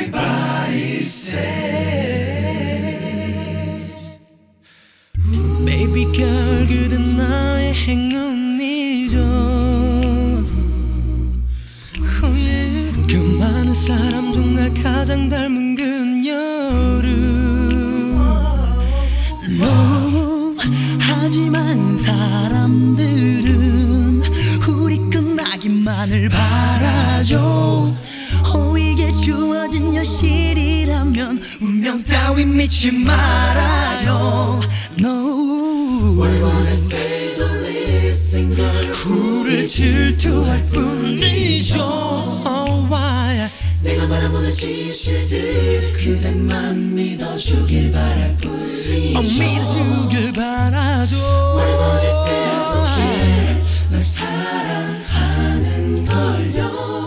everybody says. Baby girl 그댄 나의 행운이죠. 그 많은 사람 중 날 가장 닮은 그녀를 No, 하지만 사람들은 우리 끝나기만을 바라죠. 이게 주어진 현실이라면 운명 따위 믿지 말아요. No, Whatever they say, don't listen, girl. 우릴 질투할 뿐이죠. Why? 내가 바라보는 진실들 그대만 믿어주길 바랄 뿐이죠. 믿어주길 바라죠. Whatever they say, I don't care. 널 사랑하는 걸요.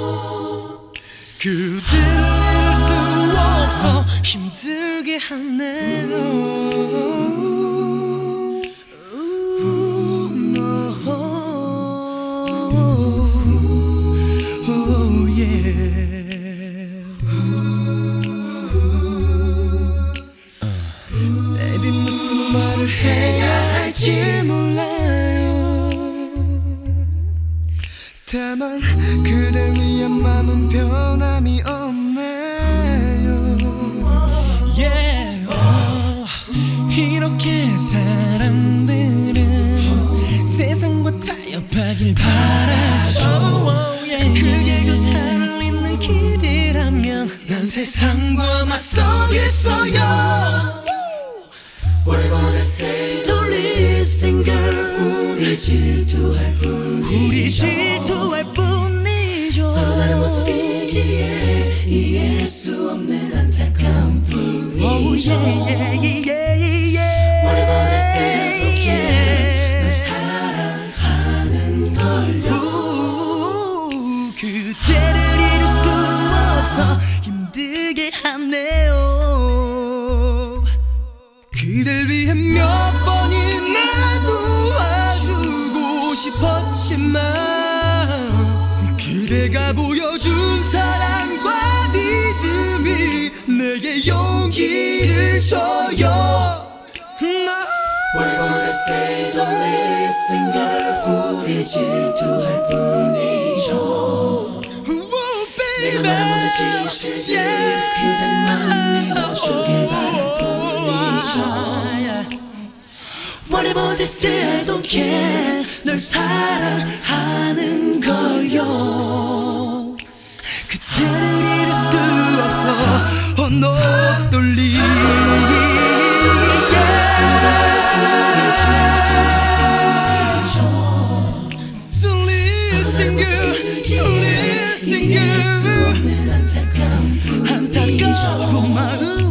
그대를 잃을 수 없어 힘들게 하네요. Baby 무슨 말을 해야 할지 몰라요. 다만 그댈 위한 맘은 변함이 없네요. Yeah, 이렇게 사람들은 세상과 타협하길 바라죠. 그게 그타를 잇는 길이라면 난 세상과 맞서겠어요. Whatever they say, don't listen, girl. 우리 질투할 뿐이죠. 서로 다른 모습이기에 이해할 수 없는 안타까운 뿐이죠. Whatever they say, I don't care. 널 사랑하는 걸요. 그대를 잃을 수 없어 힘들게 하네요. 그댈 위해 몇 번이나 도와주고 싶었지만 그대가 보여준 사랑과 믿음이 내게 용기를 줘요. Whatever they say, don't listen, girl. 우리 질투할 뿐이죠. 내가 바라보는 진실들 그대만 믿어주길 바랄 뿐이죠. Whatever they say, I don't care. 널 사랑하는 걸요. 그대를 잃을 수 없어 너 떨리. Don't listen, girl. Don't listen, girl. 안타까운 마음